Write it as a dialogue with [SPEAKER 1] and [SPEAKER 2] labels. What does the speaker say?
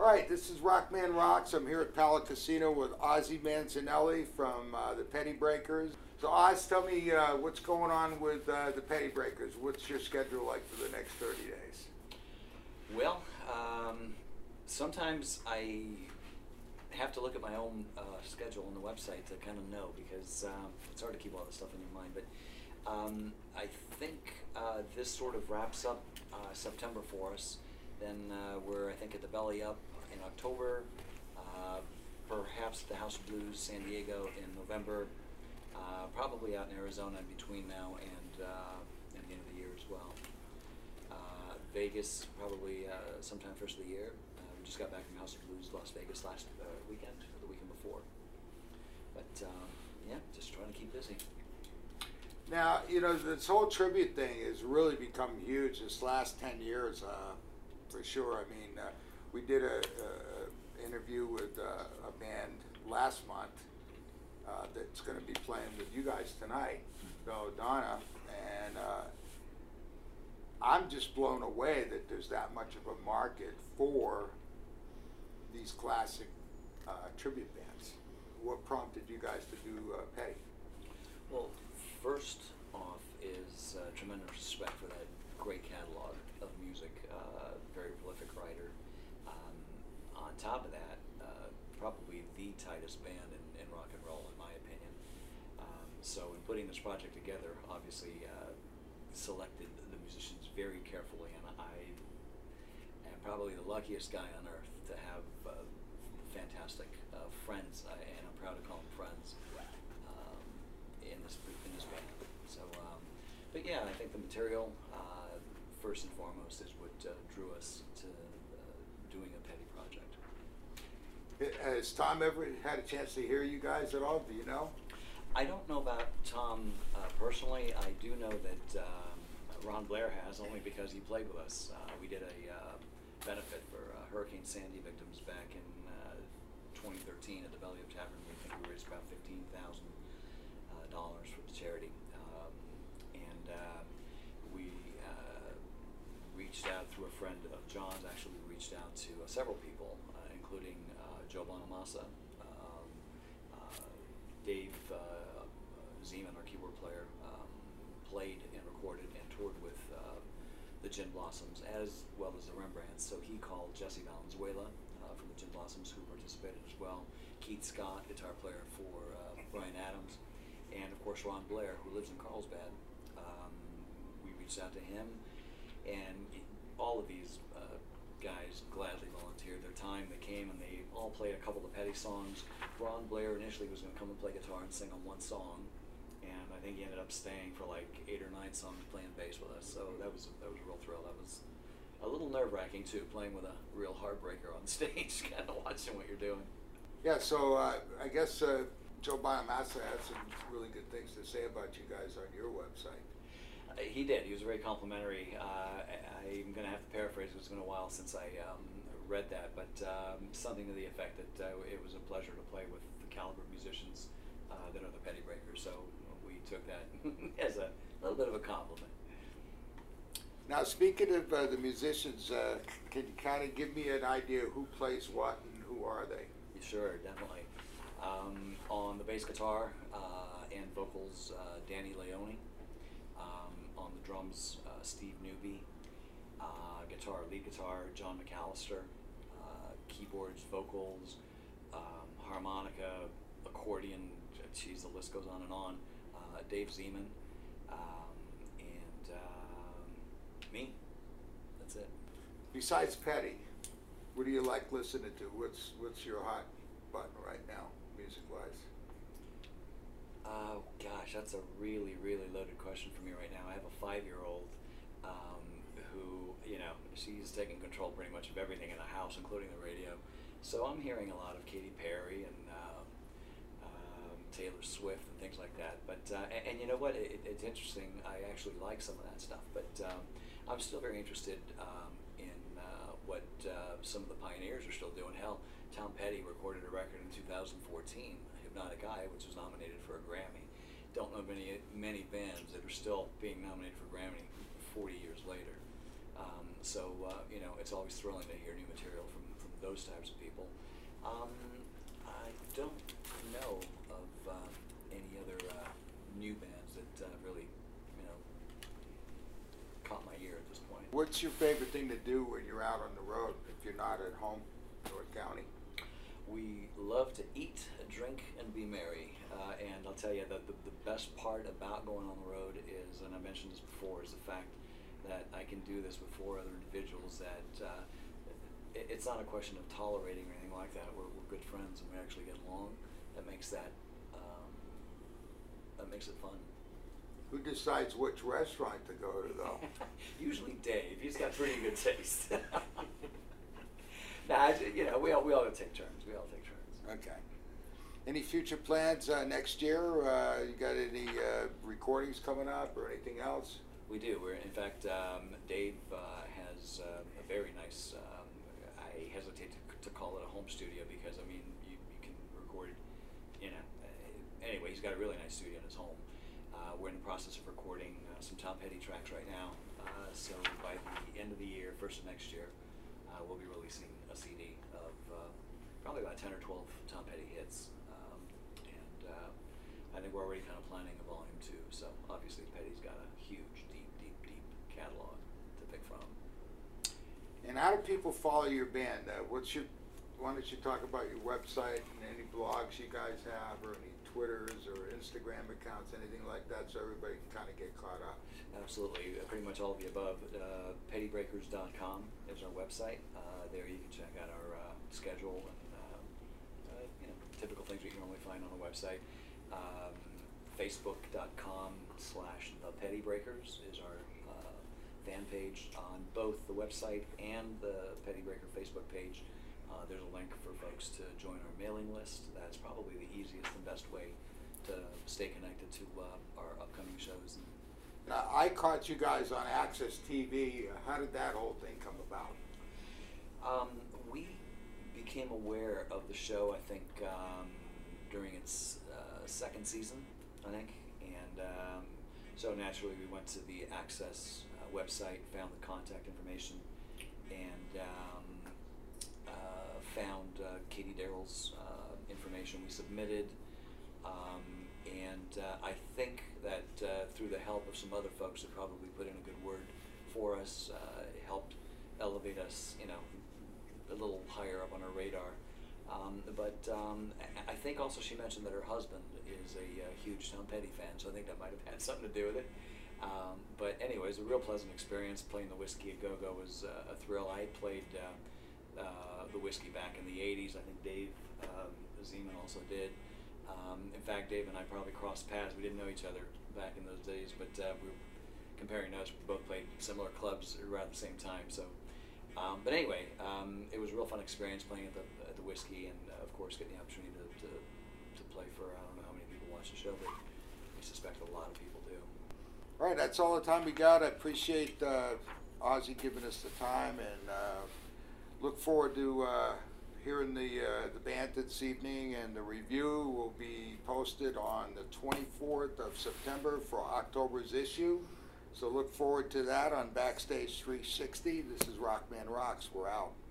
[SPEAKER 1] right, this is Rockman Rocks. I'm here at Pala Casino with Ozzy Manzanelli from the Petty Breakers. So Oz, tell me what's going on with the Petty Breakers. What's your schedule like for the next 30 days?
[SPEAKER 2] Well, sometimes I have to look at my own schedule on the website to kind of know, because it's hard to keep all this stuff in your mind. But I think this sort of wraps up September for us. Then we're, I think, at the Belly Up in October, perhaps the House of Blues San Diego in November, probably out in Arizona in between now and the end of the year as well. Vegas probably sometime first of the year. We just got back from House of Blues Las Vegas last weekend, or the weekend before. But yeah, just trying to keep busy.
[SPEAKER 1] Now, you know, this whole tribute thing has really become huge this last 10 years, for sure. I mean, we did a interview with a band last month that's going to be playing with you guys tonight, Donna, and I'm just blown away that there's that much of a market for these classic tribute bands. What prompted you guys to do Petty?
[SPEAKER 2] Well, first off is tremendous respect for that great catalog of music, very prolific writer. On top of that, probably the tightest band in rock and roll, in my opinion. So in putting this project together, obviously selected the musicians very carefully, and I am probably the luckiest guy on earth to have fantastic friends, and I'm proud to call them friends, in this band. So, but yeah, I think the material, first and foremost, is what drew us to doing a Petty project.
[SPEAKER 1] Has Tom ever had a chance to hear you guys at all? Do you know?
[SPEAKER 2] I don't know about Tom personally. I do know that Ron Blair has, only because he played with us. We did a benefit for Hurricane Sandy victims back in 2013 at the Belly Up Tavern. We think we raised about $15,000 for the charity. And we reached out through a friend of John's. Actually, we reached out to several people, including Joe Bonamassa, Dave Zeman, our keyboard player, played and recorded and toured with the Gin Blossoms, as well as the Rembrandts. So he called Jesse Valenzuela from the Gin Blossoms, who participated as well. Keith Scott, guitar player for Bryan Adams, and of course Ron Blair, who lives in Carlsbad. We reached out to him, and all of these guys gladly volunteered their time. They came and they all played a couple of Petty songs. Ron Blair initially was going to come and play guitar and sing on one song, and I think he ended up staying for like 8 or 9 songs playing bass with us. So that was a real thrill. That was a little nerve-wracking too, playing with a real heartbreaker on stage, kind of watching what you're doing.
[SPEAKER 1] Yeah, so I guess Joe Bonamassa had some really good things to say about you guys on your website.
[SPEAKER 2] He did. He was very complimentary. I'm going to have to paraphrase. It's been a while since I read that, but something to the effect that it was a pleasure to play with the caliber of musicians that are the Petty Breakers. So we took that as a little bit of a compliment.
[SPEAKER 1] Now, speaking of the musicians, can you kind of give me an idea who plays what and who are they?
[SPEAKER 2] Sure, definitely. On the bass guitar and vocals, Danny Leone. On the drums, Steve Newby. Lead guitar, John McAllister. Keyboards, vocals, harmonica, accordion, geez, the list goes on and on. Dave Zeman, and me. That's it.
[SPEAKER 1] Besides Petty, what do you like listening to? What's your hot button right now, music-wise?
[SPEAKER 2] Oh gosh, that's a really, really loaded question for me right now. I have a 5-year-old who, you know, she's taking control pretty much of everything in the house, including the radio. So I'm hearing a lot of Katy Perry and Taylor Swift and things like that. But and you know what? It's interesting. I actually like some of that stuff. But I'm still very interested in what some of the pioneers are still doing. Hell, Tom Petty recorded a record in 2014, Hypnotic Eye, which was nominated for a Grammy. Don't know many bands that are still being nominated for Grammy 40 years later. So you know, it's always thrilling to hear new material from those types of people. I don't know of any other new bands that really, caught my ear at this point.
[SPEAKER 1] What's your favorite thing to do when you're out on the road if you're not at home, North County?
[SPEAKER 2] We love to eat, drink, and be merry. And I'll tell you that the best part about going on the road is, and I mentioned this before, is the fact that I can do this with 4 other individuals that it's not a question of tolerating or anything like that. We're good friends and we actually get along. That makes it fun.
[SPEAKER 1] Who decides which restaurant to go to, though?
[SPEAKER 2] Usually Dave. He's got pretty good taste. Nah, we all take turns. We all take turns.
[SPEAKER 1] Okay. Any future plans next year? You got any recordings coming up or anything else?
[SPEAKER 2] We do. In fact, Dave has a very nice. I hesitate to call it a home studio because you can record. Anyway, he's got a really nice studio in his home. We're in the process of recording some Tom Petty tracks right now. So by the end of the year, first of next year, we'll be releasing a CD of probably about 10 or 12 Tom Petty hits. I think we're already kind of planning a volume 2. So obviously Petty's got a huge, deep catalog to pick from.
[SPEAKER 1] And how do people follow your band? Why don't you talk about your website and any blogs you guys have, or any Twitters or Instagram accounts, anything like that, so everybody can kind of get caught up?
[SPEAKER 2] Absolutely, pretty much all of the above. PettyBreakers.com is our website. There you can check out our schedule and typical things that you normally find on a website. Facebook.com/ThePettyBreakers is our fan page on both the website and the Petty Breaker Facebook page. There's a link for folks to join our mailing list. That's probably the easiest and best way to stay connected to our upcoming shows.
[SPEAKER 1] Now, I caught you guys on Access TV. How did that whole thing come about?
[SPEAKER 2] We became aware of the show, I think, during its second season, I think. And so naturally we went to the Access website, found the contact information, and found Katie Darrell's information. We submitted, and I think that through the help of some other folks that probably put in a good word for us, it helped elevate us, a little higher up on our radar. But I think also she mentioned that her husband is a huge Tom Petty fan, so I think that might have had something to do with it. But anyway, it was a real pleasant experience. Playing the Whiskey a Go-Go was a thrill. I played the Whiskey back in the 80s. I think Dave Zeman also did. In fact, Dave and I probably crossed paths. We didn't know each other back in those days, but we were comparing notes. We both played similar clubs around the same time. So, but anyway, it was a real fun experience playing at the Whiskey, and of course getting the opportunity to play for, I don't know how many people watch the show, but we suspect a lot of people do.
[SPEAKER 1] All right, that's all the time we got. I appreciate Ozzy giving us the time, and look forward to hearing the band this evening. And the review will be posted on the 24th of September for October's issue. So look forward to that on Backstage 360. This is Rockman Rocks. We're out.